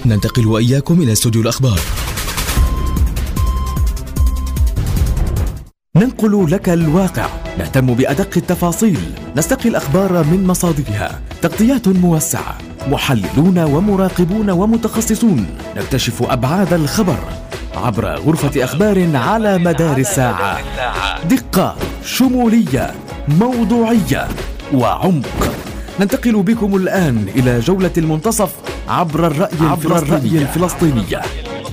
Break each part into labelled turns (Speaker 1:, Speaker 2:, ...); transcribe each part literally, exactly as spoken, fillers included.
Speaker 1: ننتقل وإياكم إلى استوديو الأخبار.
Speaker 2: ننقل لك الواقع، نهتم بأدق التفاصيل، نستقي الأخبار من مصادرها، تغطيات موسعة، محللون ومراقبون ومتخصصون، نكتشف أبعاد الخبر عبر غرفة أخبار على مدار الساعة. دقة، شمولية، موضوعية وعمق. ننتقل بكم الآن إلى جولة المنتصف عبر الرأي عبر الرأي الفلسطينية.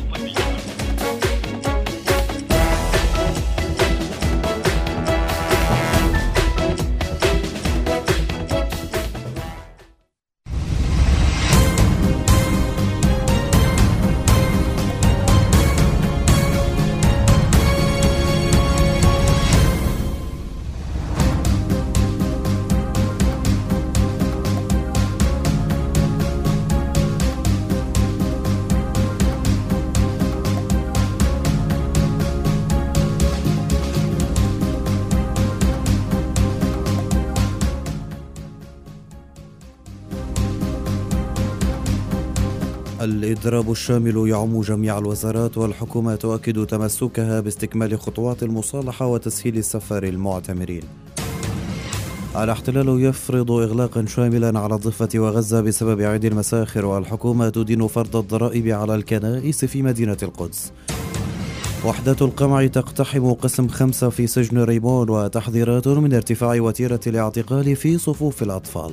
Speaker 3: الإضراب الشامل يعم جميع الوزارات، والحكومة تؤكد تمسكها باستكمال خطوات المصالحة وتسهيل السفر المعتمرين. الاحتلال يفرض إغلاقا شاملا على الضفة وغزة بسبب عيد المساخر، والحكومة تدين فرض الضرائب على الكنائس في مدينة القدس. وحدة القمع تقتحم قسم خمسة في سجن ريمون، وتحذيرات من ارتفاع وتيرة الاعتقال في صفوف الأطفال.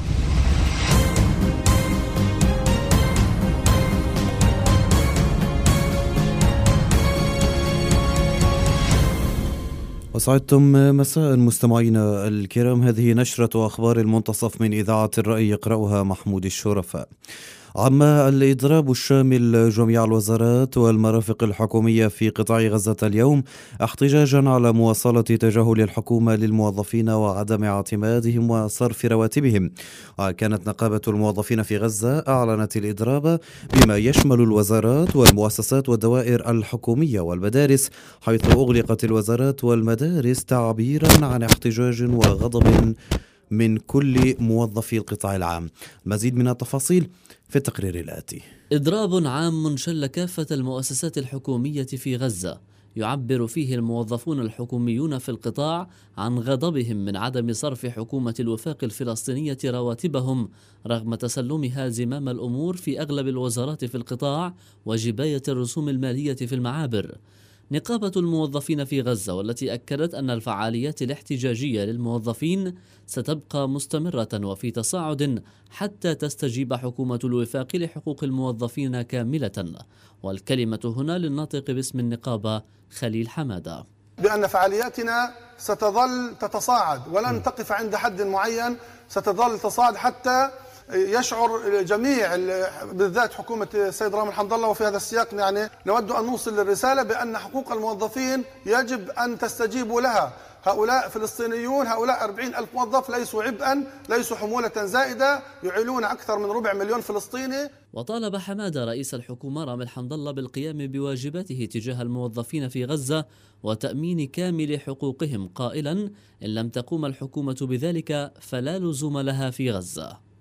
Speaker 3: وسعدتم مساء مستمعينا الكرام. هذه نشرة أخبار المنتصف من إذاعة الرأي، يقرأها محمود الشرفاء. عم الإضراب الشامل جميع الوزارات والمرافق الحكومية في قطاع غزة اليوم احتجاجا على مواصلة تجاهل الحكومة للموظفين وعدم اعتمادهم وصرف رواتبهم. وكانت نقابة الموظفين في غزة أعلنت الإضراب بما يشمل الوزارات والمؤسسات والدوائر الحكومية والمدارس، حيث أغلقت الوزارات والمدارس تعبيرا عن احتجاج وغضب من كل موظفي القطاع العام. المزيد من التفاصيل في التقرير الآتي.
Speaker 4: إضراب عام شل كافة المؤسسات الحكومية في غزة، يعبر فيه الموظفون الحكوميون في القطاع عن غضبهم من عدم صرف حكومة الوفاق الفلسطينية رواتبهم رغم تسلمها زمام الأمور في أغلب الوزارات في القطاع وجباية الرسوم المالية في المعابر. نقابة الموظفين في غزة، والتي أكدت أن الفعاليات الاحتجاجية للموظفين ستبقى مستمرة وفي تصاعد حتى تستجيب حكومة الوفاق لحقوق الموظفين كاملة. والكلمة هنا للناطق باسم النقابة خليل حمادة،
Speaker 5: بأن فعالياتنا ستظل تتصاعد ولن تقف عند حد معين، ستظل تصاعد حتى يشعر جميع بالذات حكومة السيد رامي الحمد الله. وفي هذا السياق يعني نود أن نوصل الرسالة بأن حقوق الموظفين يجب أن تستجيبوا لها. هؤلاء فلسطينيون، هؤلاء أربعين ألف موظف ليسوا عبئا، ليسوا حمولة زائدة، يعيلون أكثر من ربع مليون فلسطيني.
Speaker 4: وطالب حمادة رئيس الحكومة رامي الحمد الله بالقيام بواجباته تجاه الموظفين في غزة وتأمين كامل حقوقهم، قائلا إن لم تقوم الحكومة بذلك فلا لزوم لها في غزة.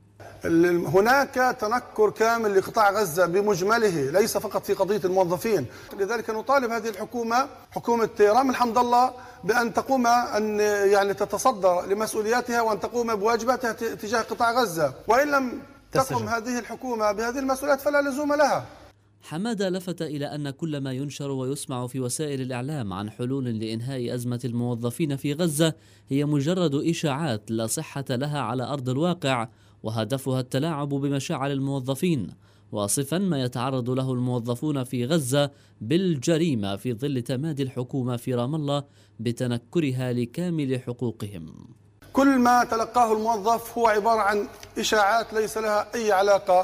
Speaker 5: هناك تنكر كامل لقطاع غزة بمجمله، ليس فقط في قضية الموظفين. لذلك نطالب هذه الحكومة، حكومة رامي الحمد الله، بأن تقوم أن يعني تتصدى لمسؤولياتها وأن تقوم بواجباتها تجاه قطاع غزة، وإن لم تقم هذه الحكومة بهذه المسؤوليات فلا لزوم لها.
Speaker 4: حمادة لفت إلى أن كل ما ينشر ويسمع في وسائل الإعلام عن حلول لإنهاء أزمة الموظفين في غزة هي مجرد إشاعات لا صحة لها على أرض الواقع، وهدفها التلاعب بمشاعر الموظفين، واصفا ما يتعرض له الموظفون في غزة بالجريمة في ظل تمادي الحكومة في رام الله بتنكرها لكامل حقوقهم.
Speaker 5: كل ما تلقاه الموظف هو عبارة عن إشاعات ليس لها أي علاقة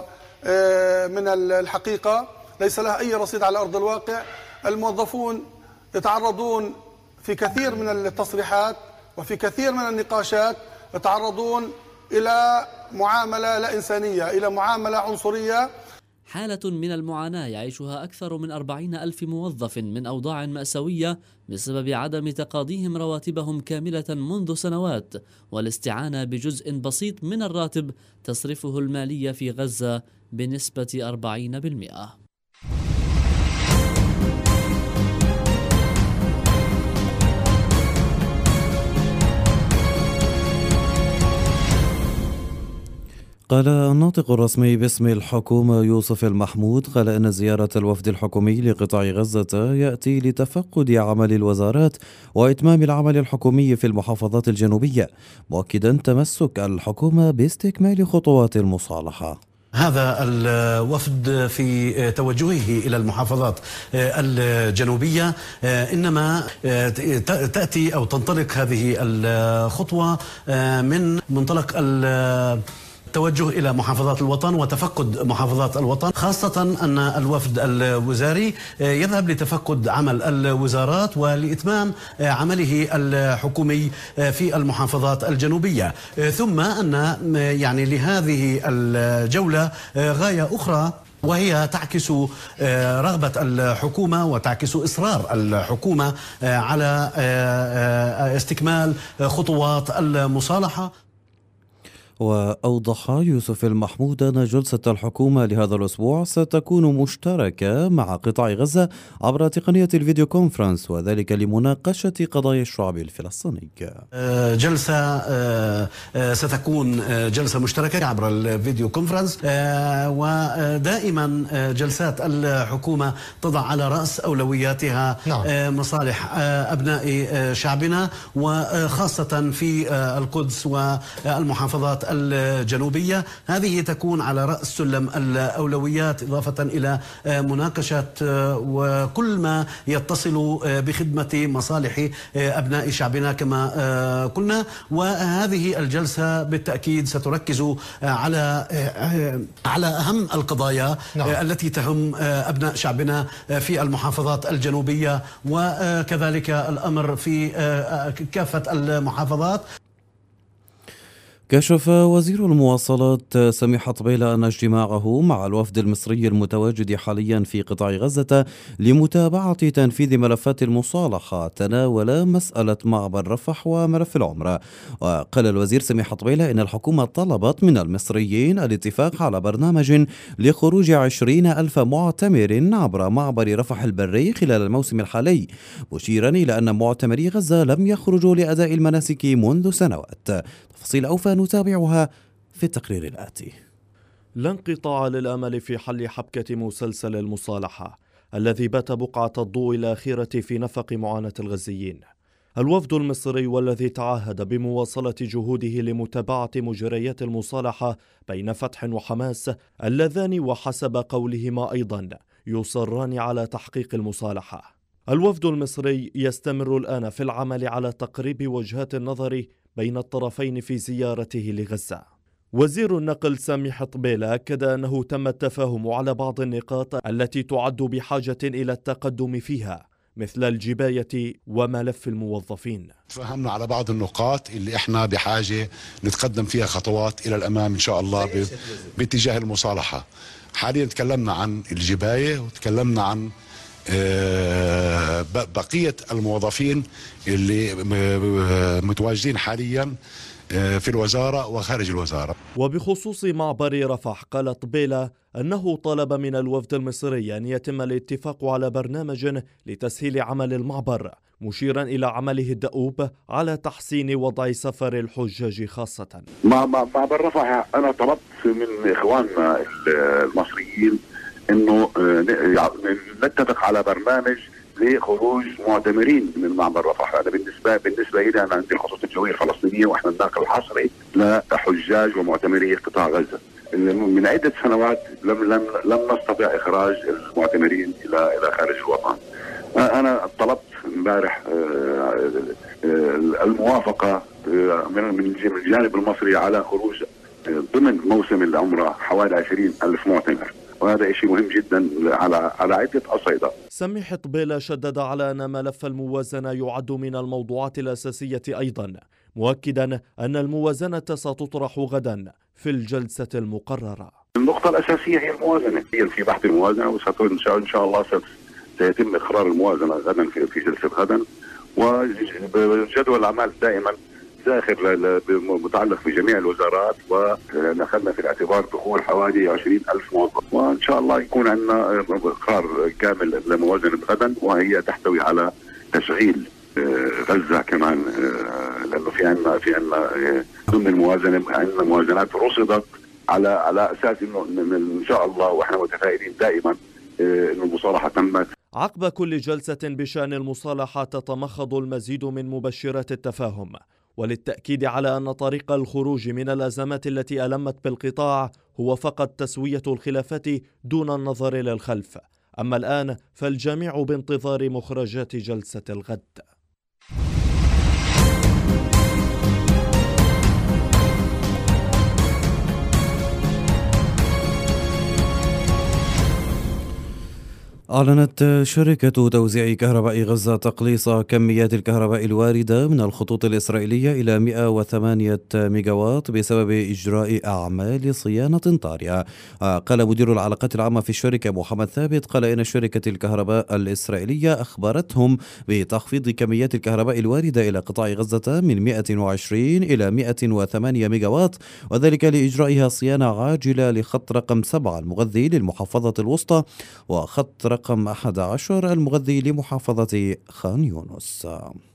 Speaker 5: من الحقيقة، ليس لها أي رصيد على أرض الواقع. الموظفون يتعرضون في كثير من التصريحات وفي كثير من النقاشات يتعرضون إلى معاملة لا إنسانية، إلى معاملة عنصرية.
Speaker 4: حالة من المعاناة يعيشها أكثر من أربعين ألف موظف من أوضاع مأساوية بسبب عدم تقاضيهم رواتبهم كاملة منذ سنوات، والاستعانة بجزء بسيط من الراتب تصرفه المالية في غزة بنسبة أربعين بالمئة.
Speaker 3: قال الناطق الرسمي باسم الحكومة يوسف المحمود قال إن زيارة الوفد الحكومي لقطاع غزة يأتي لتفقد عمل الوزارات وإتمام العمل الحكومي في المحافظات الجنوبية، مؤكدا تمسك الحكومة باستكمال خطوات المصالحة.
Speaker 6: هذا الوفد في توجهه إلى المحافظات الجنوبية إنما تأتي أو تنطلق هذه الخطوة من منطلق التوجه إلى محافظات الوطن وتفقد محافظات الوطن، خاصة أن الوفد الوزاري يذهب لتفقد عمل الوزارات ولإتمام عمله الحكومي في المحافظات الجنوبية. ثم أن يعني لهذه الجولة غاية أخرى، وهي تعكس رغبة الحكومة وتعكس إصرار الحكومة على استكمال خطوات المصالحة.
Speaker 3: وأوضح يوسف المحمود أن جلسة الحكومة لهذا الأسبوع ستكون مشتركة مع قطاع غزة عبر تقنية الفيديو كونفرنس، وذلك لمناقشة قضايا الشعب الفلسطيني.
Speaker 6: جلسة ستكون جلسة مشتركة عبر الفيديو كونفرنس، ودائما جلسات الحكومة تضع على رأس أولوياتها نعم. مصالح أبناء شعبنا، وخاصة في القدس والمحافظات الجنوبية. هذه تكون على رأس سلم الأولويات، إضافة إلى مناقشة وكل ما يتصل بخدمة مصالح أبناء شعبنا كما قلنا. وهذه الجلسة بالتأكيد ستركز على على أهم القضايا نعم. التي تهم أبناء شعبنا في المحافظات الجنوبية، وكذلك الأمر في كافة المحافظات.
Speaker 3: كشف وزير المواصلات سميح طبيلة أن اجتماعه مع الوفد المصري المتواجد حاليا في قطاع غزة لمتابعة تنفيذ ملفات المصالحة تناول مسألة معبر رفح وملف العمرة. وقال الوزير سميح طبيلة إن الحكومة طلبت من المصريين الاتفاق على برنامج لخروج عشرين ألف معتمر عبر معبر رفح البري خلال الموسم الحالي، مشيرا إلى أن معتمري غزة لم يخرجوا لأداء المناسك منذ سنوات. تفاصيل أوفى نتابعها في التقرير الآتي.
Speaker 7: لا انقطاع للأمل في حل حبكة مسلسل المصالحة الذي بات بقعة الضوء الأخيرة في نفق معاناة الغزيين. الوفد المصري والذي تعهد بمواصلة جهوده لمتابعة مجريات المصالحة بين فتح وحماس، اللذان وحسب قولهما أيضا يصران على تحقيق المصالحة. الوفد المصري يستمر الآن في العمل على تقريب وجهات النظر بين الطرفين في زيارته لغزة. وزير النقل سميح طبيلة أكد أنه تم التفاهم على بعض النقاط التي تعد بحاجة إلى التقدم فيها، مثل الجباية وملف الموظفين.
Speaker 8: تفهمنا على بعض النقاط اللي احنا بحاجة نتقدم فيها خطوات إلى الأمام إن شاء الله باتجاه المصالحة. حاليا تكلمنا عن الجباية وتكلمنا عن بقية الموظفين اللي متواجدين حاليا في الوزارة وخارج الوزارة.
Speaker 7: وبخصوص معبر رفح قال طبيلة أنه طلب من الوفد المصري أن يتم الاتفاق على برنامج لتسهيل عمل المعبر، مشيرا إلى عمله الدؤوب على تحسين وضع سفر الحجاج خاصة.
Speaker 9: مع معبر رفح أنا طلبت من إخواننا المصريين انه نتفق على برنامج لخروج معتمرين من معبر رفح. انا بالنسبه بالنسبه لي انا عندي الخطوط الجويه الفلسطينيه واحنا الناقل الحصري لحجاج ومعتمري قطاع غزه. من عده سنوات لم لم لم نستطع اخراج المعتمرين الى الى خارج الوطن. انا طلبت امبارح الموافقه من الجانب المصري على خروج ضمن موسم العمره حوالي عشرين ألف معتمر، وهذا شيء مهم جدا على على عدة أصعدة.
Speaker 7: سميح طبيلة شدد على أن ملف الموازنة يعد من الموضوعات الأساسية أيضا، مؤكدا أن الموازنة ستطرح غدا في الجلسة المقررة.
Speaker 9: النقطة الأساسية هي الموازنة، هي في بحث الموازنة، وستكون إن شاء الله سيتم إقرار الموازنة غدا في في جلسة غدا. وجدول الأعمال دائما داخل متعلق بجميع الوزارات، ونأخذنا في الاعتبار دخول حوالي عشرين ألف موظف، وإن شاء الله يكون عندنا إقرار كامل لموازنة غدا، وهي تحتوي على تشغيل غزة كمان، لأنه في عندنا في عندنا ضمن الموازنة عندنا موازنات رصدت على على أساس إنه إن شاء الله، وإحنا متفائلين دائما إنه المصالحة تمت.
Speaker 7: عقب كل جلسة بشأن المصالحة تتمخض المزيد من مبشرات التفاهم، وللتأكيد على أن طريق الخروج من الأزمات التي ألمت بالقطاع هو فقط تسوية الخلافات دون النظر للخلف. أما الآن فالجميع بانتظار مخرجات جلسة الغد.
Speaker 3: أعلنت شركة توزيع كهرباء غزة تقليص كميات الكهرباء الواردة من الخطوط الإسرائيلية إلى مئة وثمانية ميجاوات بسبب إجراء أعمال صيانة طارئة. قال مدير العلاقات العامة في الشركة محمد ثابت قال إن شركة الكهرباء الإسرائيلية أخبرتهم بتخفيض كميات الكهرباء الواردة إلى قطاع غزة من مئة وعشرين إلى مئة وثمانية ميجاوات، وذلك لإجرائها صيانة عاجلة لخط رقم سبعة المغذي للمحافظة الوسطى وخط رقم أحد عشر المغذي لمحافظة خان يونس.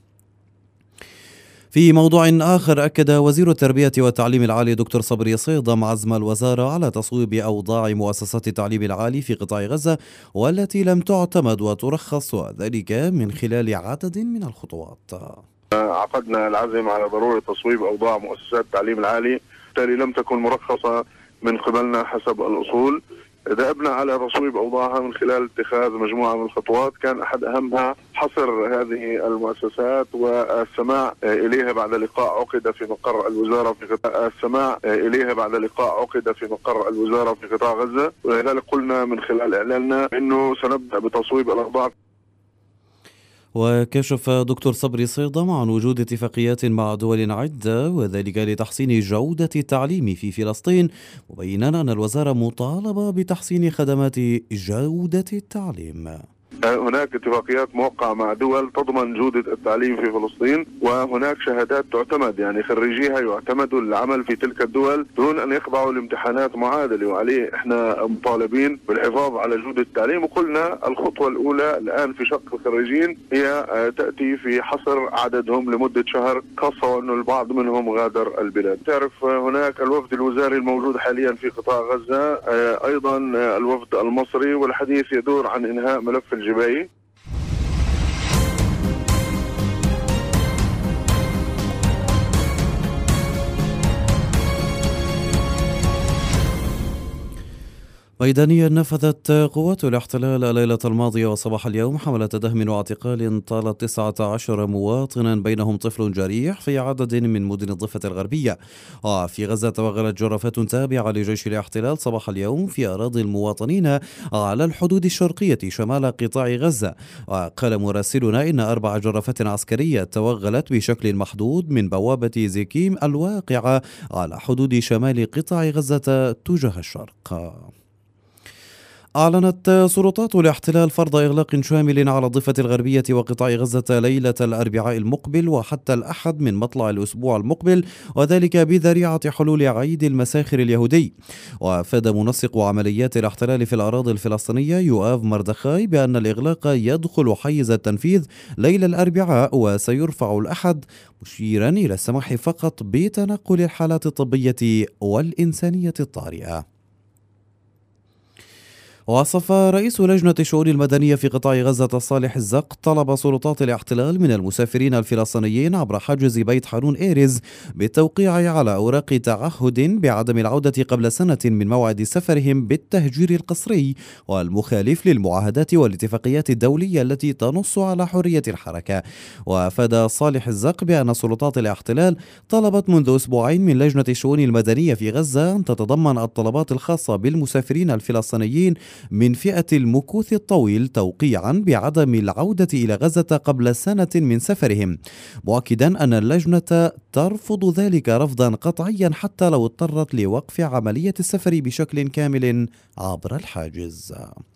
Speaker 3: في موضوع آخر، أكد وزير التربية والتعليم العالي دكتور صبري صيدم عزم الوزارة على تصويب أوضاع مؤسسات التعليم العالي في قطاع غزة والتي لم تعتمد وترخص، وذلك من خلال عدد من الخطوات.
Speaker 10: عقدنا العزم على ضرورة تصويب أوضاع مؤسسات التعليم العالي التي لم تكن مرخصة من قبلنا حسب الأصول. ذهبنا على تصويب أوضاعها من خلال اتخاذ مجموعة من الخطوات، كان أحد أهمها حصر هذه المؤسسات والسماع إليها بعد لقاء عقد في مقر الوزارة في قطاع السماع إليها بعد لقاء عقد في مقر الوزارة في قطاع غزة، ولذلك قلنا من خلال إعلاننا إنه سنبدأ بتصويب الأوضاع.
Speaker 3: وكشف دكتور صبري صيدم عن وجود اتفاقيات مع دول عدة وذلك لتحسين جودة التعليم في فلسطين، مبينا أن الوزارة مطالبة بتحسين خدمات جودة التعليم.
Speaker 10: هناك اتفاقيات موقعة مع دول تضمن جودة التعليم في فلسطين، وهناك شهادات تعتمد، يعني خريجيها يعتمدوا للعمل في تلك الدول دون أن يخضعوا لامتحانات معادلة، وعليه احنا مطالبين بالحفاظ على جودة التعليم. وقلنا الخطوة الأولى الآن في شق الخريجين هي تأتي في حصر عددهم لمدة شهر، خاصة وأنه البعض منهم غادر البلاد. تعرف هناك الوفد الوزاري الموجود حاليا في قطاع غزة، أيضا الوفد المصري، والحديث يدور عن إنهاء ملف الجباية.
Speaker 3: ميدانيا نفذت قوات الاحتلال الليلة الماضية وصباح اليوم حملة دهم واعتقال طالت تسعة عشر مواطنا بينهم طفل جريح في عدد من مدن الضفة الغربية. وفي غزة توغلت جرافات تابعة لجيش الاحتلال صباح اليوم في أراضي المواطنين على الحدود الشرقية شمال قطاع غزة. وقال مراسلنا إن أربع جرافات عسكرية توغلت بشكل محدود من بوابة زيكيم الواقعة على حدود شمال قطاع غزة تجاه الشرق. أعلنت سلطات الاحتلال فرض إغلاق شامل على الضفة الغربية وقطاع غزة ليلة الأربعاء المقبل وحتى الأحد من مطلع الأسبوع المقبل، وذلك بذريعة حلول عيد المساخر اليهودي. وأفاد منسق عمليات الاحتلال في الأراضي الفلسطينية يؤاف مردخاي بأن الإغلاق يدخل حيز التنفيذ ليلة الأربعاء وسيرفع الأحد، مشيرا إلى السماح فقط بتنقل الحالات الطبية والإنسانية الطارئة. وصف رئيس لجنة الشؤون المدنية في قطاع غزة صالح الزق طلب سلطات الاحتلال من المسافرين الفلسطينيين عبر حاجز بيت حانون إيرز بالتوقيع على أوراق تعهد بعدم العودة قبل سنة من موعد سفرهم بالتهجير القسري والمخالف للمعاهدات والاتفاقيات الدولية التي تنص على حرية الحركة. وأفاد صالح الزق بأن سلطات الاحتلال طلبت منذ أسبوعين من لجنة الشؤون المدنية في غزة أن تتضمن الطلبات الخاصة بالمسافرين الفلسطينيين من فئة المكوث الطويل توقيعا بعدم العودة إلى غزة قبل سنة من سفرهم، مؤكدا أن اللجنة ترفض ذلك رفضا قطعيا حتى لو اضطرت لوقف عملية السفر بشكل كامل عبر الحاجز.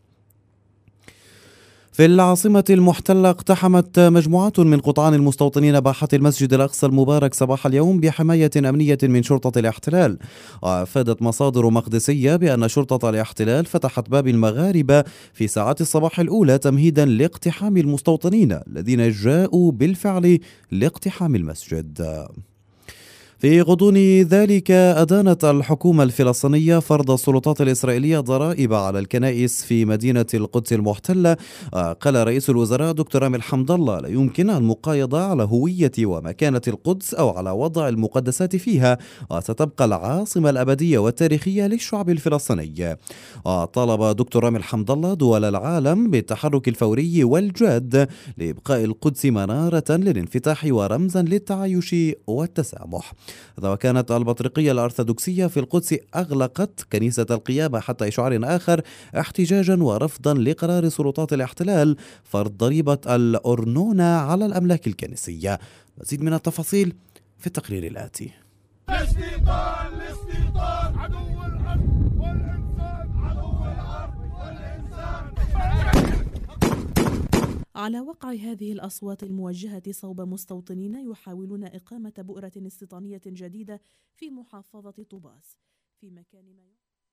Speaker 3: في العاصمة المحتلة اقتحمت مجموعات من قطعان المستوطنين باحة المسجد الأقصى المبارك صباح اليوم بحماية أمنية من شرطة الاحتلال. وأفادت مصادر مقدسية بأن شرطة الاحتلال فتحت باب المغاربة في ساعات الصباح الأولى تمهيدا لاقتحام المستوطنين الذين جاءوا بالفعل لاقتحام المسجد. في غضون ذلك أدانت الحكومة الفلسطينية فرض السلطات الإسرائيلية ضرائب على الكنائس في مدينة القدس المحتلة. قال رئيس الوزراء دكتور رامي الحمد الله: لا يمكن المقايضة على هوية ومكانة القدس أو على وضع المقدسات فيها، وستبقى العاصمة الأبدية والتاريخية للشعب الفلسطيني. وطالب دكتور رامي الحمد الله دول العالم بالتحرك الفوري والجاد لإبقاء القدس منارة للانفتاح ورمزا للتعايش والتسامح. وكانت البطريقية الأرثوذكسية في القدس أغلقت كنيسة القيامة حتى إشعار آخر احتجاجا ورفضا لقرار سلطات الاحتلال فرض ضريبة الأرنونة على الأملاك الكنسية. مزيد من التفاصيل في التقرير الآتي.
Speaker 11: الاستيطان الاستيطان عدو الأرض والإنسان عدو الأرض والإنسان.
Speaker 12: على وقع هذه الأصوات الموجهة صوب مستوطنين يحاولون إقامة بؤرة استيطانية جديدة في محافظة طوباس في مكان ما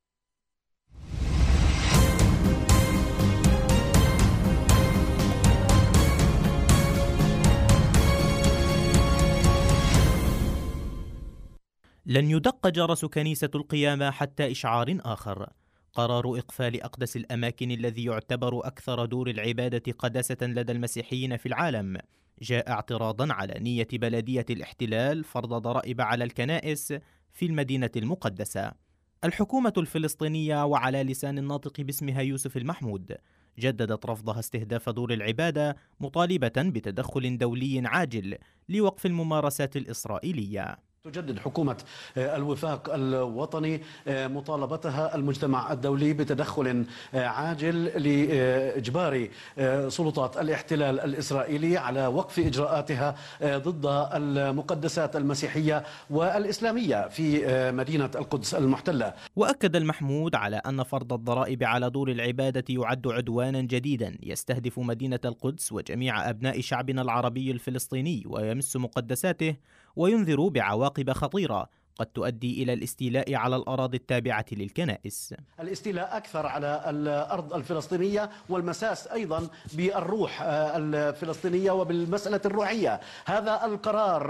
Speaker 13: لن يدق جرس كنيسة القيامة حتى إشعار آخر. قرار إقفال أقدس الأماكن الذي يعتبر أكثر دور العبادة قداسة لدى المسيحيين في العالم جاء اعتراضا على نية بلدية الاحتلال فرض ضرائب على الكنائس في المدينة المقدسة. الحكومة الفلسطينية وعلى لسان الناطق باسمها يوسف المحمود جددت رفضها استهداف دور العبادة، مطالبة بتدخل دولي عاجل لوقف الممارسات الإسرائيلية.
Speaker 6: تجدد حكومة الوفاق الوطني مطالبتها المجتمع الدولي بتدخل عاجل لإجبار سلطات الاحتلال الإسرائيلي على وقف إجراءاتها ضد المقدسات المسيحية والإسلامية في مدينة القدس المحتلة.
Speaker 13: وأكد المحمود على أن فرض الضرائب على دور العبادة يعد عدوانا جديدا يستهدف مدينة القدس وجميع أبناء شعبنا العربي الفلسطيني ويمس مقدساته، وينذر بعواقب خطيرة قد تؤدي إلى الاستيلاء على الأراضي التابعة للكنائس.
Speaker 6: الاستيلاء أكثر على الأرض الفلسطينية والمساس أيضا بالروح الفلسطينية وبالمسألة الروحية. هذا القرار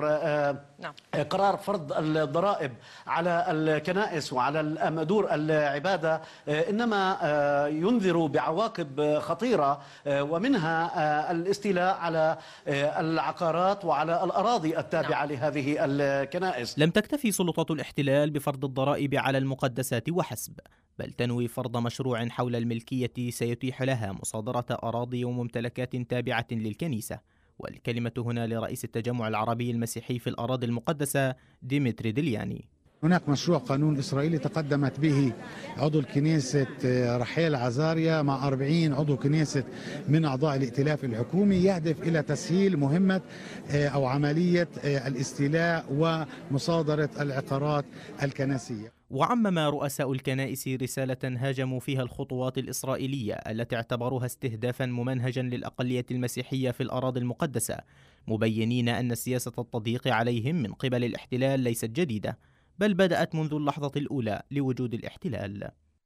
Speaker 6: قرار فرض الضرائب على الكنائس وعلى دور العبادة إنما ينذر بعواقب خطيرة، ومنها الاستيلاء على العقارات وعلى الأراضي التابعة لهذه الكنائس.
Speaker 13: لم تكتفي سلطات الاحتلال بفرض الضرائب على المقدسات وحسب، بل تنوي فرض مشروع حول الملكية سيتيح لها مصادرة أراضي وممتلكات تابعة للكنيسة. والكلمة هنا لرئيس التجمع العربي المسيحي في الأراضي المقدسة ديمتري ديلياني.
Speaker 14: هناك مشروع قانون إسرائيلي تقدمت به عضو الكنيسة رحيل عزاريا مع أربعين عضو كنيسة من أعضاء الائتلاف الحكومي، يهدف إلى تسهيل مهمة أو عملية الاستيلاء ومصادرة العقارات الكنسية.
Speaker 13: وعمم رؤساء الكنائس رسالة هاجموا فيها الخطوات الإسرائيلية التي اعتبروها استهدافا ممنهجا للأقلية المسيحية في الأراضي المقدسة، مبينين أن سياسة التضييق عليهم من قبل الاحتلال ليست جديدة، بل بدأت منذ اللحظة الأولى لوجود الاحتلال.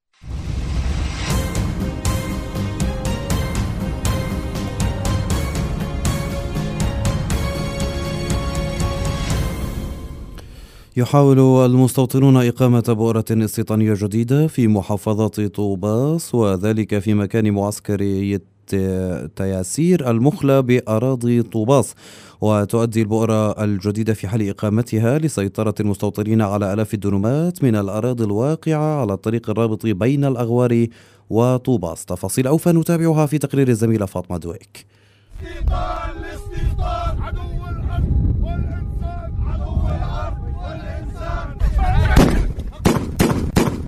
Speaker 3: يحاول المستوطنون إقامة بؤرة استيطانية جديدة في محافظة طوباس، وذلك في مكان معسكري تياسير المخلى بأراضي طوباس. وتؤدي البؤرة الجديدة في حال إقامتها لسيطرة المستوطنين على آلاف الدنومات من الأراضي الواقعة على الطريق الرابط بين الأغوار وطوباس. تفاصيل أوفى نتابعها في تقرير الزميلة فاطمة دويك.
Speaker 11: الاستيطان الاستيطان عدو الأرض والإنسان عدو الأرض والإنسان.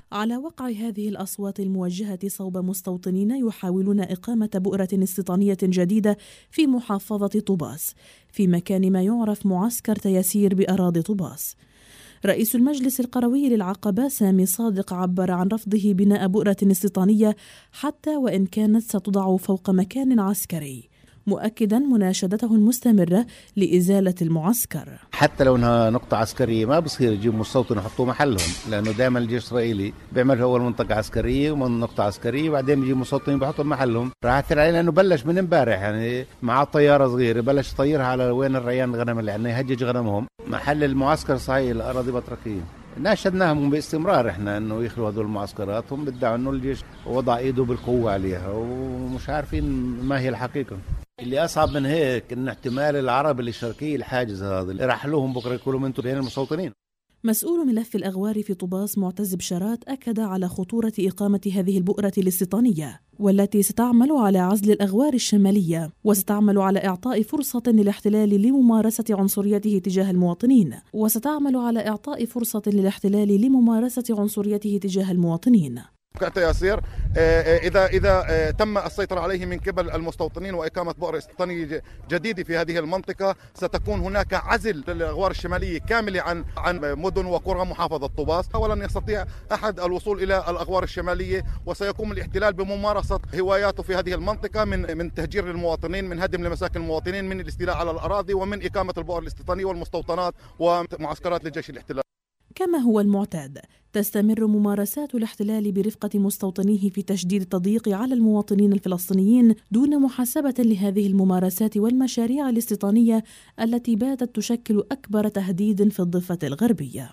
Speaker 12: على وقع هذه الأصوات الموجهة صوب مستوطنين يحاولون إقامة بؤرة استيطانية جديدة في محافظة طوباس في مكان ما يعرف معسكر تياسير بأراضي طوباس. رئيس المجلس القروي للعقبة سامي صادق عبر عن رفضه بناء بؤرة استيطانية حتى وإن كانت ستضع فوق مكان عسكري، مؤكدا مناشدته المستمرة لإزالة المعسكر.
Speaker 15: حتى لو انها نقطة عسكرية ما بصير يجيب مستوطن يحطوه محلهم، لأنه دائما الجيش الإسرائيلي بيعمل أول منطقة عسكرية ومن نقطة عسكرية وبعدين يجيب مستوطنين بيحطهم محلهم. راح يأثر عليه لأنه بلش من امبارح، يعني مع طيارة صغيرة بلش يطيرها على وين الريان الغنم اللي عندنا يهجج غنمهم. محل المعسكر صحيح الأراضي بطريقية، ناشدناهم باستمرار احنا انه يخلوا هذول المعسكرات. هم بدعوا انه الجيش وضع ايده بالقوة عليها ومش عارفين ما هي الحقيقة. اللي أصعب من هيك إن احتمال العرب الاشتراكي الحاجز هذا اللي راح لهم بكرة يقولوا منتوا بين المستوطنين.
Speaker 12: مسؤول ملف الأغوار في طوباس معتز بشارات أكد على خطورة إقامة هذه البؤرة الاستيطانية، والتي ستعمل على عزل الأغوار الشمالية وستعمل على إعطاء فرصة للاحتلال لممارسة عنصريته تجاه المواطنين وستعمل على إعطاء فرصة للاحتلال لممارسة عنصريته تجاه المواطنين.
Speaker 16: تياسير إذا إذا تم السيطرة عليه من قبل المستوطنين وإقامة بؤرة استيطانية جديدة في هذه المنطقة، ستكون هناك عزل للأغوار الشمالية كاملة عن عن مدن وقرى محافظة طوباس، ولن يستطيع أحد الوصول إلى الأغوار الشمالية، وسيقوم الاحتلال بممارسة هواياته في هذه المنطقة من من تهجير المواطنين، من هدم لمساكن المواطنين، من الاستيلاء على الأراضي، ومن إقامة البؤر الاستيطانية والمستوطنات ومعسكرات للجيش الاحتلال.
Speaker 12: كما هو المعتاد، تستمر ممارسات الاحتلال برفقة مستوطنيه في تشديد التضييق على المواطنين الفلسطينيين دون محاسبة لهذه الممارسات والمشاريع الاستيطانية التي باتت تشكل أكبر تهديد في الضفة الغربية.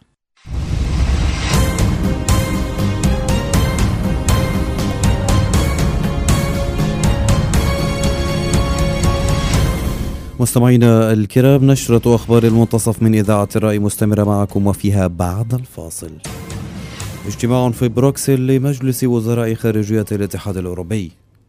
Speaker 3: مستمعينا الكرام، نشرة أخبار المنتصف من إذاعة الرأي مستمرة معكم، وفيها بعد الفاصل اجتماع في بروكسل لمجلس وزراء خارجية الاتحاد الأوروبي.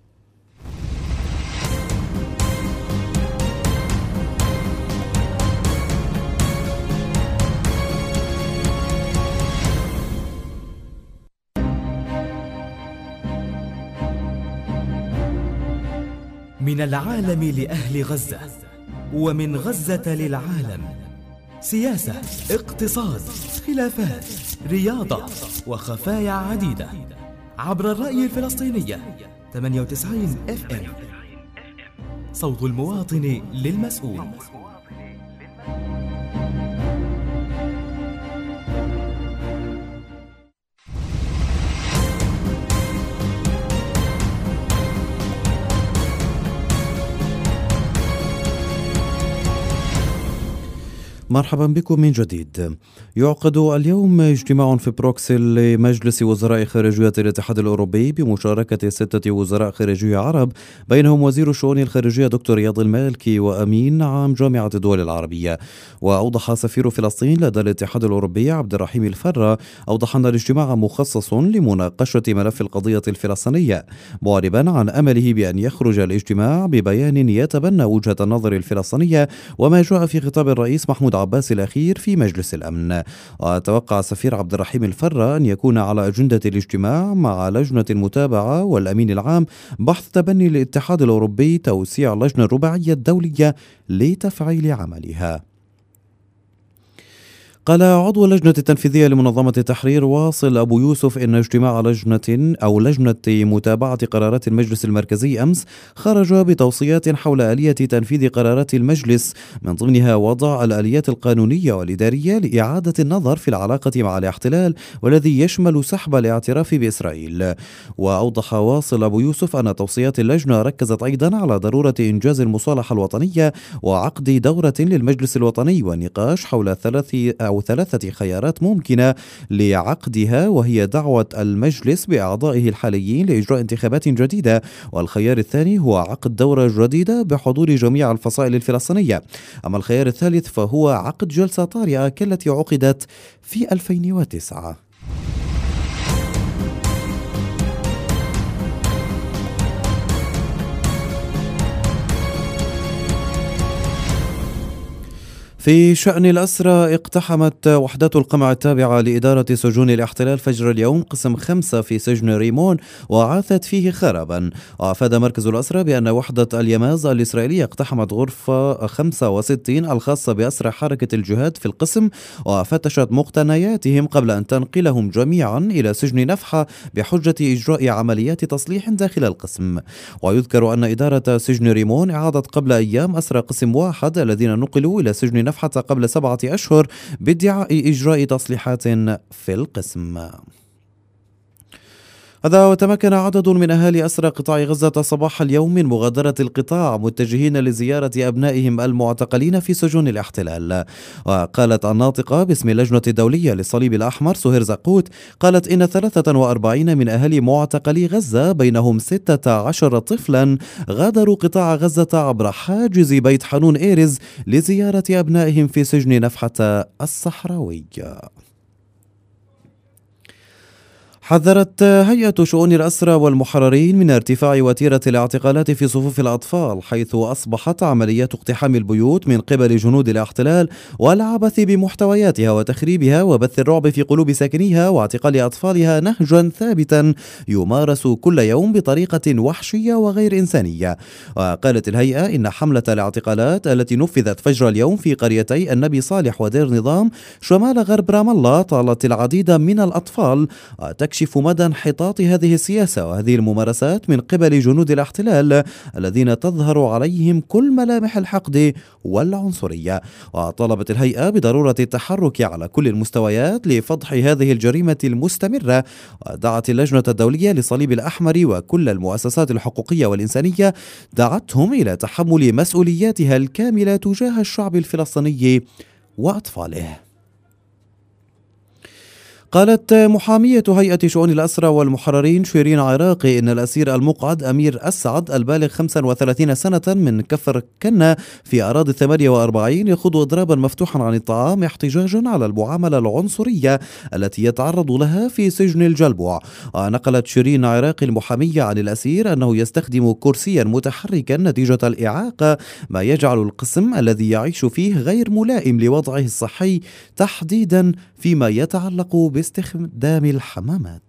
Speaker 2: من العالم لأهل غزة، ومن غزة للعالم. سياسة، اقتصاد، خلافات، رياضة، وخفايا عديدة عبر الرأي الفلسطيني. ثمانية وتسعين اف ام، صوت المواطن للمسؤول.
Speaker 3: مرحبا بكم من جديد. يعقد اليوم اجتماع في بروكسل لمجلس وزراء خارجية الاتحاد الأوروبي بمشاركة ستة وزراء خارجية عرب، بينهم وزير الشؤون الخارجية دكتور رياض المالكي وأمين عام جامعة الدول العربية. وأوضح سفير فلسطين لدى الاتحاد الأوروبي عبد الرحيم الفرة أوضح أن الاجتماع مخصص لمناقشة ملف القضية الفلسطينية، معربا عن أمله بأن يخرج الاجتماع ببيان يتبنى وجهة النظر الفلسطينية وما جاء في خطاب الرئيس محمود عباس الأخير في مجلس الأمن. وتوقع السفير عبد الرحيم الفرة أن يكون على أجندة الاجتماع مع لجنة المتابعة والأمين العام بحث تبني الاتحاد الأوروبي توسيع اللجنة الرباعية الدولية لتفعيل عملها. قال عضو اللجنة التنفيذية لمنظمة التحرير واصل أبو يوسف إن اجتماع لجنة أو لجنة متابعة قرارات المجلس المركزي أمس خرج بتوصيات حول آلية تنفيذ قرارات المجلس، من ضمنها وضع الآليات القانونية والإدارية لإعادة النظر في العلاقة مع الاحتلال، والذي يشمل سحب الاعتراف بإسرائيل. وأوضح واصل أبو يوسف أن توصيات اللجنة ركزت أيضا على ضرورة إنجاز المصالحة الوطنية وعقد دورة للمجلس الوطني والنقاش حول ثلاث أو ثلاثة خيارات ممكنة لعقدها، وهي دعوة المجلس بأعضائه الحاليين لإجراء انتخابات جديدة، والخيار الثاني هو عقد دورة جديدة بحضور جميع الفصائل الفلسطينية. أما الخيار الثالث فهو عقد جلسة طارئة كالتي عقدت في ألفين وتسعة. في شأن الأسرى، اقتحمت وحدات القمع التابعة لإدارة سجون الاحتلال فجر اليوم قسم خمسة في سجن ريمون وعاثت فيه خرابا. وأفاد مركز الأسرى بأن وحدة اليماز الإسرائيلية اقتحمت غرفة خمسة وستين الخاصة بأسرى حركة الجهاد في القسم وفتشت مقتنياتهم قبل أن تنقلهم جميعا إلى سجن نفحة بحجة إجراء عمليات تصليح داخل القسم. ويذكر أن إدارة سجن ريمون أعادت قبل أيام أسرى قسم واحد الذين نقلوا إلى سجن نفحة قبل سبعة أشهر بادعاء إجراء تصليحات في القسم. هذا وتمكن عدد من أهالي أسرى قطاع غزة صباح اليوم من مغادرة القطاع متجهين لزيارة أبنائهم المعتقلين في سجون الاحتلال. وقالت الناطقة باسم اللجنة الدولية للصليب الأحمر سهير زقوت قالت إن ثلاثة وأربعين من أهالي معتقلي غزة بينهم ستة عشر طفلا غادروا قطاع غزة عبر حاجز بيت حنون إيرز لزيارة أبنائهم في سجن نفحة الصحراوي. حذرت هيئة شؤون الأسرى والمحررين من ارتفاع وتيرة الاعتقالات في صفوف الأطفال، حيث أصبحت عمليات اقتحام البيوت من قبل جنود الاحتلال والعبث بمحتوياتها وتخريبها وبث الرعب في قلوب ساكنيها واعتقال أطفالها نهجا ثابتا يمارس كل يوم بطريقة وحشية وغير إنسانية. وقالت الهيئة إن حملة الاعتقالات التي نفذت فجر اليوم في قريتي النبي صالح ودير نظام شمال غرب رام الله طالت العديد من الأطفال، وتكشف تكشف مدى انحطاط هذه السياسة وهذه الممارسات من قبل جنود الاحتلال الذين تظهر عليهم كل ملامح الحقد والعنصرية. وطلبت الهيئة بضرورة التحرك على كل المستويات لفضح هذه الجريمة المستمرة، ودعت اللجنة الدولية للصليب الأحمر وكل المؤسسات الحقوقية والإنسانية دعتهم إلى تحمل مسؤولياتها الكاملة تجاه الشعب الفلسطيني وأطفاله. قالت محامية هيئة شؤون الأسرى والمحررين شيرين عراقي إن الأسير المقعد أمير أسعد البالغ خمسة وثلاثين سنة من كفر كنا في أراضي ثمانية وأربعين يخوض إضرابا مفتوحا عن الطعام احتجاجا على المعاملة العنصرية التي يتعرض لها في سجن الجلبوع. ونقلت شيرين عراقي المحامية عن الأسير أنه يستخدم كرسيا متحركا نتيجة الإعاقة، ما يجعل القسم الذي يعيش فيه غير ملائم لوضعه الصحي، تحديدا فيما يتعلق باستخدام الحمامات.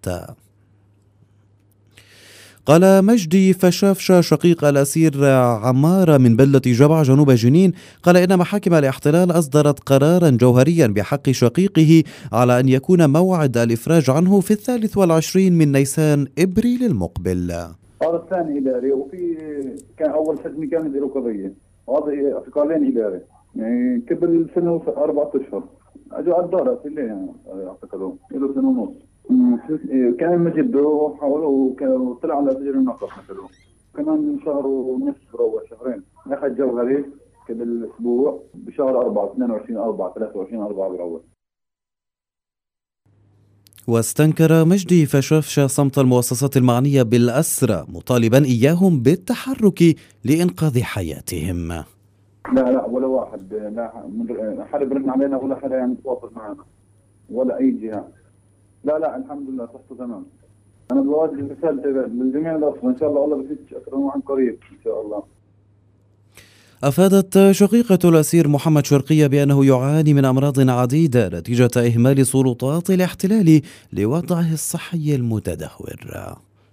Speaker 3: قال مجدي فشافشة شقيق الأسير عمارة من بلدة جبع جنوب جنين قال إن محاكم الاحتلال أصدرت قرارا جوهريا بحق شقيقه على أن يكون موعد الإفراج عنه في الثالث والعشرين من نيسان إبريل المقبل.
Speaker 17: هذا الثاني إداري، وفي كان أول حزمي كان له قضية، وهذا اعتقالين إداري يعني قبل سنة وأربعة أشهر. أجوا على الدارة اللي يعني اعتقلوه له سنة ونص. كان مجده وحاولوا وطلع على سجن النقص مثله. كمان شهر ونصف روح شهرين. أخذ جوهري قبل أسبوع بشهر أربعة اثنين وعشرين أربعة ثلاثة وعشرين أربعة بروح.
Speaker 3: واستنكر مجدي فشافشة صمت المؤسسات المعنية بالأسرى مطالبا إياهم بالتحرك لإنقاذ حياتهم.
Speaker 17: لا لا ولا واحد، لا حدا برن علينا ولا حدا يعني يتواصل معنا ولا أي جهة. لا لا الحمد لله صحته تمام. أنا بوجه رسالتي للجميع الأصل إن شاء الله الله بفتش أكرم عن قريب إن شاء الله.
Speaker 3: أفادت شقيقة الأسير محمد شرقية بأنه يعاني من أمراض عديدة نتيجة إهمال سلطات الاحتلال لوضعه الصحي المتدهور.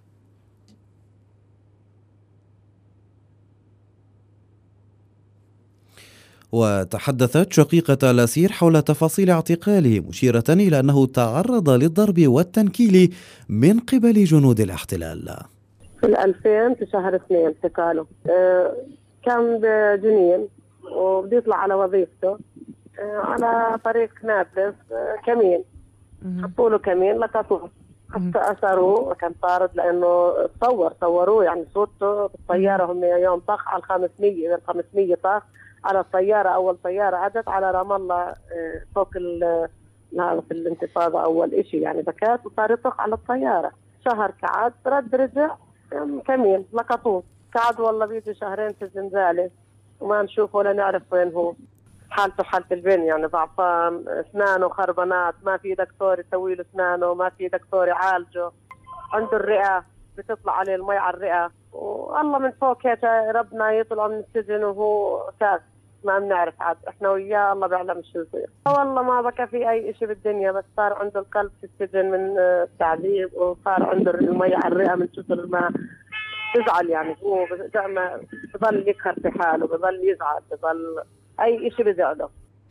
Speaker 3: وتحدثت شقيقة الأسير حول تفاصيل اعتقاله مشيرة إلى أنه تعرض للضرب والتنكيل من قبل جنود الاحتلال.
Speaker 18: في الألفين في شهر اثنين اعتقاله أه كان بجنين وبده يطلع على وظيفته أه على طريق نابلس أه كمين، حطوا له كمين لقطوه حتى أسروه وكان طارد لأنه تصور صوروه يعني صوته بالطيارة. هم يوم طخ على الخمسمية الخمسمية طخ على الطيارة، أول طيارة عدت على رام الله فوق هذا في الانتفاضة أول إشي يعني بكات وصار يطخ على الطيارة. شهر قعد رد رجع كمين لقطوه قعد والله بيجي شهرين في الزنزالة وما نشوفه ولا نعرف وين هو. حالته حالة البن يعني ضعفان، أسنانه خربانات، ما في دكتور يسوي له أسنانه، ما في دكتور يعالجه، عنده الرئة بتطلع عليه المي على الرئة، والله من فوق هيك ربنا يطلع من السجن وهو ساك ما بنعرف عاد احنا وياه الله بيعلم شو يصير. والله ما بكى في اي شيء بالدنيا، بس صار عنده القلب في السجن من التعذيب، وصار عنده المي على الرئه من كثر ما بزعل. يعني هو دائما بضل يكهر في حاله، بضل يزعل، بضل اي شيء بزعله.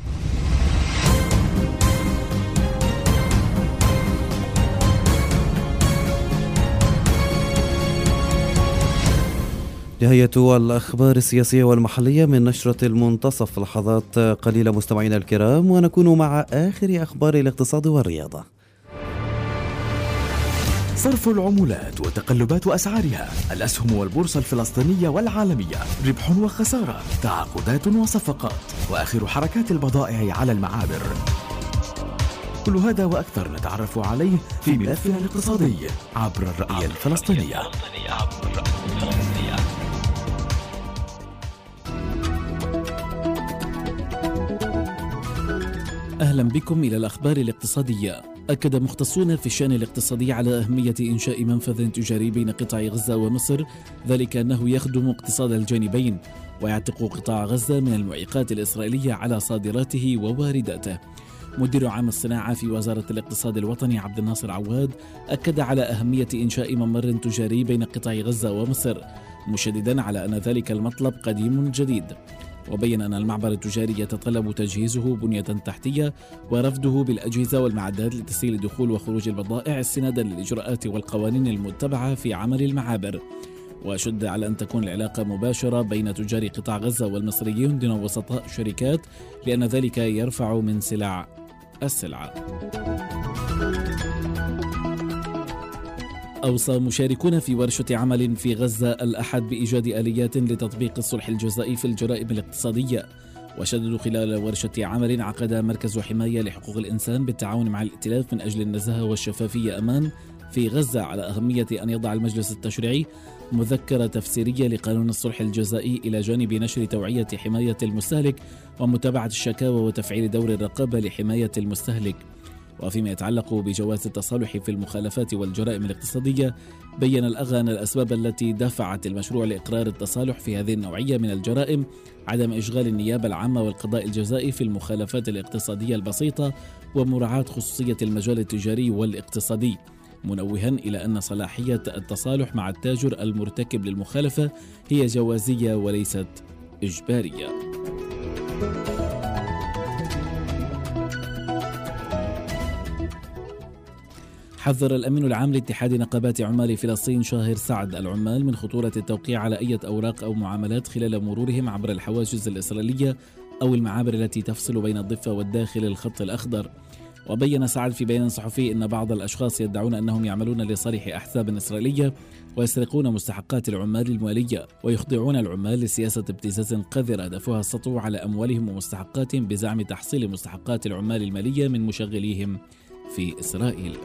Speaker 3: نهاية الأخبار السياسية والمحلية من نشرة المنتصف. لحظات قليلة مستمعينا الكرام ونكون مع آخر أخبار الاقتصاد والرياضة.
Speaker 2: صرف العملات وتقلبات أسعارها، الأسهم والبورصة الفلسطينية والعالمية، ربح وخسارة، تعاقدات وصفقات، وآخر حركات البضائع على المعابر. كل هذا وأكثر نتعرف عليه في ملفنا الاقتصادي عبر الرؤية الفلسطينية.
Speaker 19: أهلا بكم إلى الأخبار الاقتصادية. أكد مختصون في الشأن الاقتصادي على أهمية إنشاء منفذ تجاري بين قطاع غزة ومصر، ذلك أنه يخدم اقتصاد الجانبين ويعتق قطاع غزة من المعيقات الإسرائيلية على صادراته ووارداته. مدير عام الصناعة في وزارة الاقتصاد الوطني عبد الناصر عواد أكد على أهمية إنشاء ممر تجاري بين قطاع غزة ومصر، مشددا على أن ذلك المطلب قديم جديد. وبين أن المعبر التجاري يتطلب تجهيزه بنية تحتية ورفده بالأجهزة والمعدات لتسهيل دخول وخروج البضائع استنادا للإجراءات والقوانين المتبعة في عمل المعابر. وشد على أن تكون العلاقة مباشرة بين تجار قطاع غزة والمصريين دون وسطاء شركات، لأن ذلك يرفع من سلع السلعة. أوصى مشاركون في ورشة عمل في غزة الأحد بإيجاد آليات لتطبيق الصلح الجزائي في الجرائم الاقتصادية. وشددوا خلال ورشة عمل عقد مركز حماية لحقوق الإنسان بالتعاون مع الائتلاف من أجل النزاهة والشفافية أمان في غزة على أهمية أن يضع المجلس التشريعي مذكرة تفسيرية لقانون الصلح الجزائي إلى جانب نشر توعية حماية المستهلك ومتابعة الشكاوى وتفعيل دور الرقابة لحماية المستهلك. وفيما يتعلق بجواز التصالح في المخالفات والجرائم الاقتصادية، بيّن الأغا أن الأسباب التي دفعت المشروع لإقرار التصالح في هذه النوعية من الجرائم عدم إشغال النيابة العامة والقضاء الجزائي في المخالفات الاقتصادية البسيطة ومراعاة خصوصية المجال التجاري والاقتصادي، منوها إلى أن صلاحية التصالح مع التاجر المرتكب للمخالفة هي جوازية وليست إجبارية. حذر الأمين العام لاتحاد نقابات عمال فلسطين شاهر سعد العمال من خطورة التوقيع على أي أوراق أو معاملات خلال مرورهم عبر الحواجز الإسرائيلية أو المعابر التي تفصل بين الضفة والداخل الخط الأخضر. وبين سعد في بيان صحفي أن بعض الأشخاص يدعون أنهم يعملون لصالح أحزاب إسرائيلية ويسرقون مستحقات العمال المالية ويخضعون العمال لسياسة ابتزاز قذرة هدفها السطو على أموالهم ومستحقاتهم بزعم تحصيل مستحقات العمال المالية من مشغليهم في إسرائيل.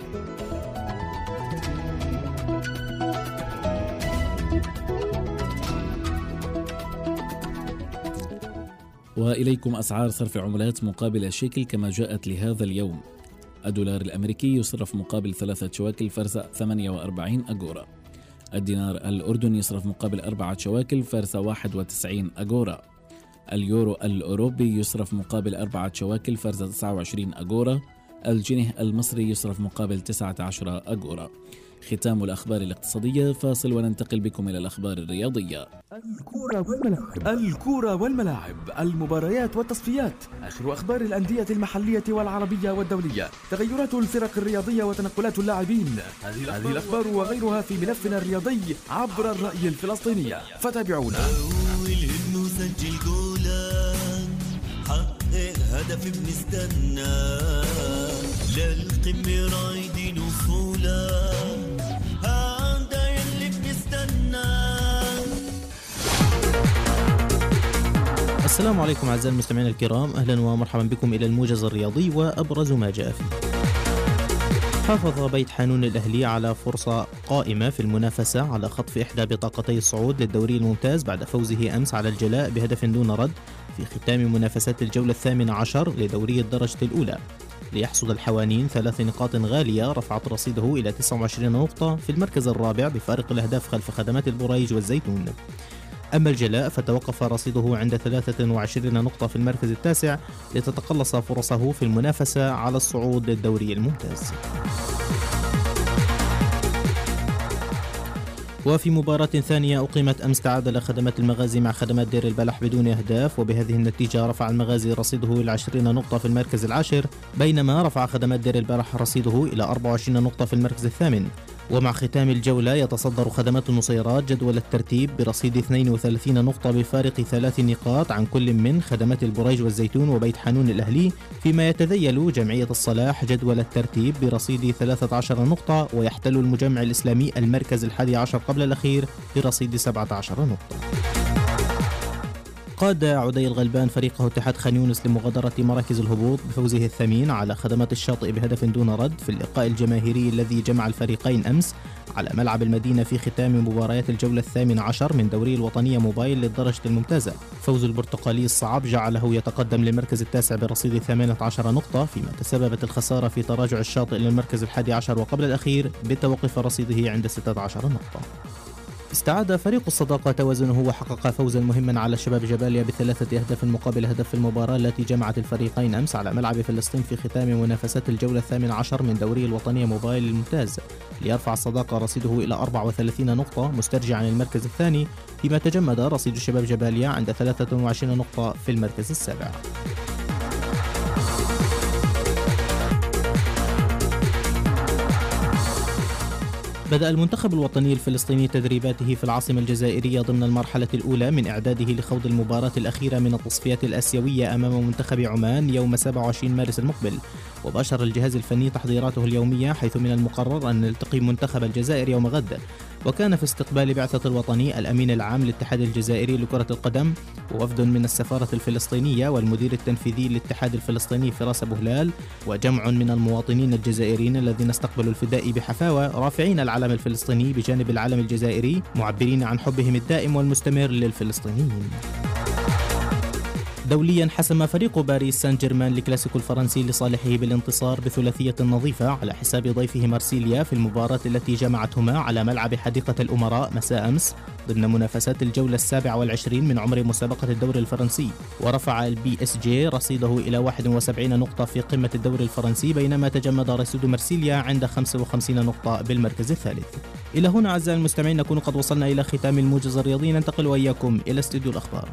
Speaker 19: وإليكم أسعار صرف العملات مقابل الشيكل كما جاءت لهذا اليوم. الدولار الأمريكي يصرف مقابل ثلاثة شواكل فرز ثمانية وأربعين أجورا. الدينار الأردني يصرف مقابل أربعة شواكل فرز واحد وتسعين أجورا. اليورو الأوروبي يصرف مقابل أربعة شواكل فرز تسعة وعشرين أجورا. الجنيه المصري يصرف مقابل تسعة عشر أجورا. ختام الأخبار الاقتصادية، فاصل وننتقل بكم إلى الأخبار الرياضية.
Speaker 2: الكورة والملاعب الكورة والملاعب المباريات والتصفيات، آخر أخبار الأندية المحلية والعربية والدولية، تغيرات الفرق الرياضية وتنقلات اللاعبين. هذه الأخبار وغيرها في ملفنا الرياضي عبر الرأي الفلسطينية، فتابعونا.
Speaker 20: أول إنه سجل جولان، حقق هدف بنستنى، للقمة رايدين وصولا، هذا يلي بنستنى.
Speaker 13: السلام عليكم أعزائي المستمعين الكرام، أهلا ومرحبا بكم إلى الموجز الرياضي وأبرز ما جاء فيه. حافظ بيت حانون الأهلي على فرصة قائمة في المنافسة على خطف إحدى بطاقتي الصعود للدوري الممتاز بعد فوزه أمس على الجلاء بهدف دون رد في ختام منافسات الجولة الثامنة عشر لدوري الدرجة الأولى، ليحصد الحوانين ثلاث نقاط غالية رفعت رصيده إلى تسعة وعشرين نقطة في المركز الرابع بفارق الأهداف خلف خدمات البرايج والزيتون. أما الجلاء فتوقف رصيده عند ثلاثة وعشرين نقطة في المركز التاسع لتتقلص فرصه في المنافسة على الصعود للدوري الممتاز. وفي مباراة ثانية أقيمت أمس تعادل خدمات المغازي مع خدمات دير البلح بدون أهداف، وبهذه النتيجة رفع المغازي رصيده إلى عشرين نقطة في المركز العاشر، بينما رفع خدمات دير البلح رصيده إلى أربعة وعشرين نقطة في المركز الثامن. ومع ختام الجولة يتصدر خدمات النصيرات جدول الترتيب برصيد اثنين وثلاثين نقطة بفارق ثلاث نقاط عن كل من خدمات البريج والزيتون وبيت حانون الأهلي، فيما يتذيل جمعية الصلاح جدول الترتيب برصيد ثلاثة عشر نقطة، ويحتل المجمع الإسلامي المركز الحادي عشر قبل الأخير برصيد سبعة عشر نقطة. قاد عدي الغلبان فريقه اتحاد خان يونس لمغادرة مراكز الهبوط بفوزه الثمين على خدمات الشاطئ بهدف دون رد في اللقاء الجماهيري الذي جمع الفريقين أمس على ملعب المدينة في ختام مباريات الجولة الثامنة عشر من دوري الوطنية موبايل للدرجة الممتازة. فوز البرتقالي الصعب جعله يتقدم للمركز التاسع برصيد ثمانية عشر نقطة، فيما تسببت الخسارة في تراجع الشاطئ للمركز الحادي عشر وقبل الأخير بتوقف رصيده عند ستة عشر نقطة. استعاد فريق الصداقة توازنه وحقق فوزا مهما على شباب جباليا بثلاثة أهداف مقابل هدف في المباراة التي جمعت الفريقين أمس على ملعب فلسطين في ختام منافسات الجولة الثامنة عشر من دوري الوطنية موبايل الممتاز، ليرفع الصداقة رصيده إلى أربعة وثلاثين نقطة مسترجعا المركز الثاني، فيما تجمد رصيد شباب جباليا عند ثلاثة وعشرين نقطة في المركز السابع. بدأ المنتخب الوطني الفلسطيني تدريباته في العاصمة الجزائرية ضمن المرحلة الأولى من إعداده لخوض المباراة الأخيرة من التصفيات الآسيوية أمام منتخب عمان يوم سبعة وعشرين مارس المقبل. وباشر الجهاز الفني تحضيراته اليومية، حيث من المقرر أن نلتقي منتخب الجزائر يوم غد. وكان في استقبال بعثة الوطني الأمين العام للاتحاد الجزائري لكرة القدم ووفد من السفارة الفلسطينية والمدير التنفيذي للاتحاد الفلسطيني فراس أبو هلال، وجمع من المواطنين الجزائريين الذين استقبلوا الفداء بحفاوة رافعين العلم الفلسطيني بجانب العلم الجزائري، معبرين عن حبهم الدائم والمستمر للفلسطينيين. دوليا حسم فريق باريس سان جيرمان الكلاسيكو الفرنسي لصالحه بالانتصار بثلاثية نظيفة على حساب ضيفه مارسيليا في المباراة التي جمعتهما على ملعب حديقة الأمراء مساء أمس ضمن منافسات الجولة السابعة والعشرين من عمر مسابقة الدوري الفرنسي. ورفع البي اس جي رصيده إلى واحد وسبعين نقطة في قمة الدوري الفرنسي، بينما تجمد رصيد مارسيليا عند خمسة وخمسين نقطة بالمركز الثالث. إلى هنا أعزائي المستمعين نكون قد وصلنا إلى ختام الموجز الرياضي، ننتقل وإياكم إلى استوديو الأخبار.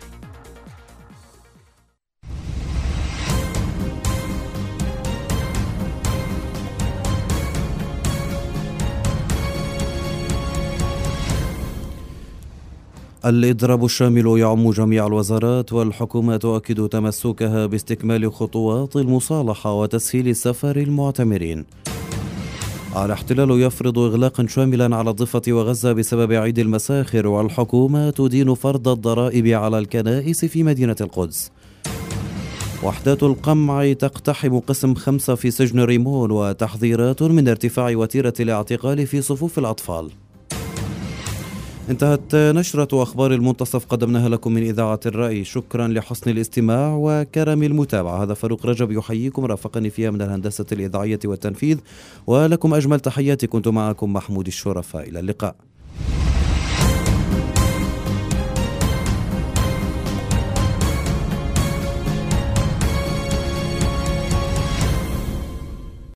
Speaker 3: الإضراب الشامل يعم جميع الوزارات، والحكومة تؤكد تمسكها باستكمال خطوات المصالحة وتسهيل سفر المعتمرين. الاحتلال يفرض إغلاقا شاملا على الضفة وغزة بسبب عيد المساخر، والحكومة تدين فرض الضرائب على الكنائس في مدينة القدس. وحدات القمع تقتحم قسم خمسة في سجن ريمون، وتحذيرات من ارتفاع وتيرة الاعتقال في صفوف الأطفال. انتهت نشرة أخبار المنتصف قدمناها لكم من إذاعة الرأي. شكرا لحسن الاستماع وكرم المتابعة. هذا فاروق رجب يحييكم، رافقني فيها من الهندسة الإذاعية والتنفيذ، ولكم أجمل تحياتي. كنت معكم محمود الشرفاء، إلى اللقاء.